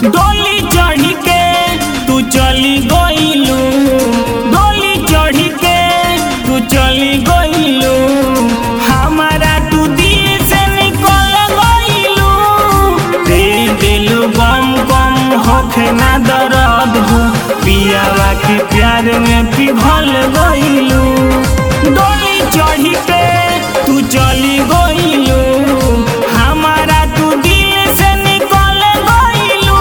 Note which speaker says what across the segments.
Speaker 1: डोली चढ़ी के तू चली गइलू, डोली चढ़ी के तू चली गइलू, हमारा तू दिल से निकल गइलू। दे दिलू गम गम होखे ना दर्द हो, पियावा के प्यार में पिघल गइलू। डोली चढ़ी के तू चली गइलू, हमारा तू दिल से निकल गइलू।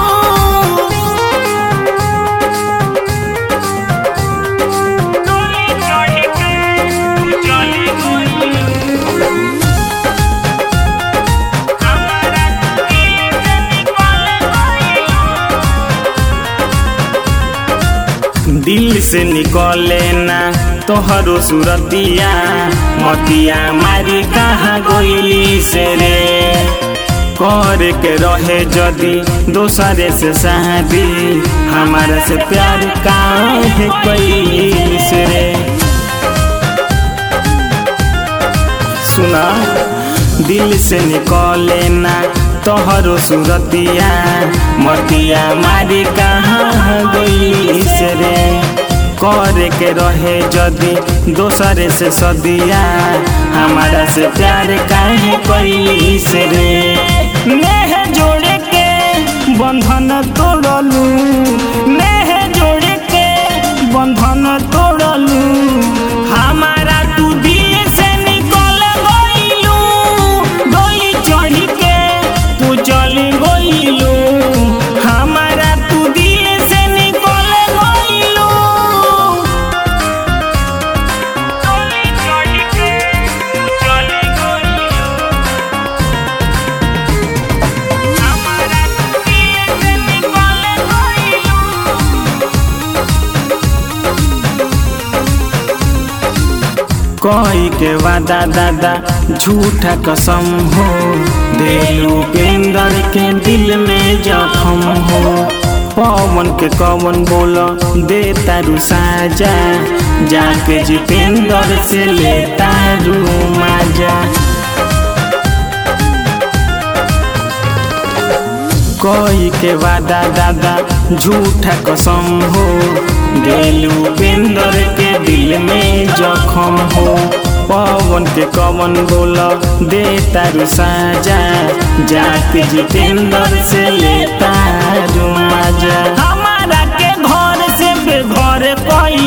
Speaker 1: डोली चढ़ी के तू चली गइलू, हमारा तू दिल से निकल गइलू। दिल से निकले ना तोहरो सूरतिया, मतिया मारी कहाँ गइली से रे। कर के रहे जदी दोसरे से शादी, हमारा से प्यार काहे कैली से रे। सुना दिल से निकले ना तोहरो सूरतिया, मतिया मारी कहाँ गइली से रे। कर के रहे जदी दोसरे से सदिया, हमारा से प्यार काहे कैली से रे। नेह जोड़े के बंधन तोड़लू, नेह जोड़े के बंधन तोड़लू, हमारा तू दिल से निकल गइलू। डोली चढ़ी के तू चली गइलू, हमारा तू दिल से निकल गइलू। डोली चढ़ी के तू चली गइलू, हमारा तू दिल से निकल गइलू। कोई के वादा दादा झूठा कसम हो, देलू पेंदर के दिल में जखम हो। पवन के कवन बोलो दे तारू साजा, जाके जितेंद्र से ले तारू माजा। कोई के वादा दादा झूठा कसम हो, देलू पेंदर के दिल में जखम हो। पवन के कवन बोला दे तारू साजा, जाके जितेंद्र से ले तारू माजा। हमारा के घर से बेघर कोई